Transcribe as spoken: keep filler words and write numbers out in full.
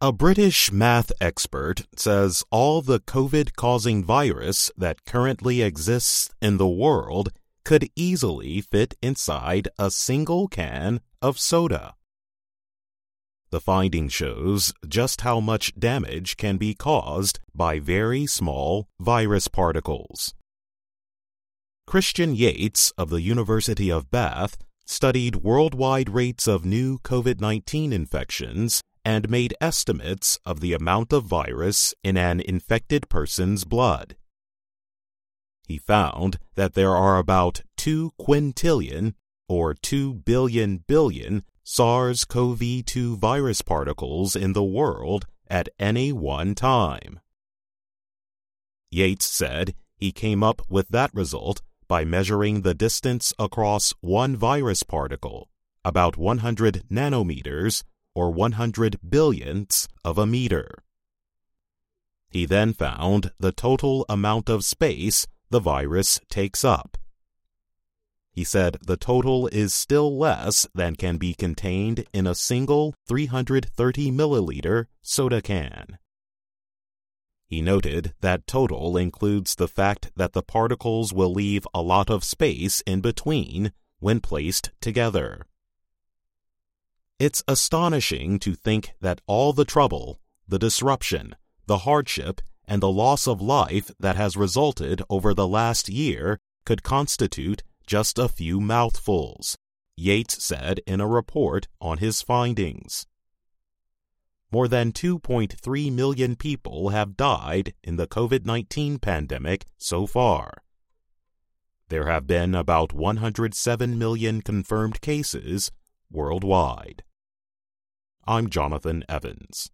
A British math expert says all the COVID-causing virus that currently exists in the world could easily fit inside a single can of soda. The finding shows just how much damage can be caused by very small virus particles. Christian Yates of the University of Bath studied worldwide rates of new COVID nineteen infections and made estimates of the amount of virus in an infected person's blood. He found that there are about two quintillion, or two billion billion, SARS-C o V two virus particles in the world at any one time. Yates said he came up with that result by measuring the distance across one virus particle, about one hundred nanometers, or one hundred billionths of a meter. He then found the total amount of space the virus takes up. He said the total is still less than can be contained in a single three hundred thirty milliliter soda can. He noted that total includes the fact that the particles will leave a lot of space in between when placed together. It's astonishing to think that all the trouble, the disruption, the hardship, and the loss of life that has resulted over the last year could constitute just a few mouthfuls, Yates said in a report on his findings. More than two point three million people have died in the COVID nineteen pandemic so far. There have been about one hundred seven million confirmed cases worldwide. I'm Jonathan Evans.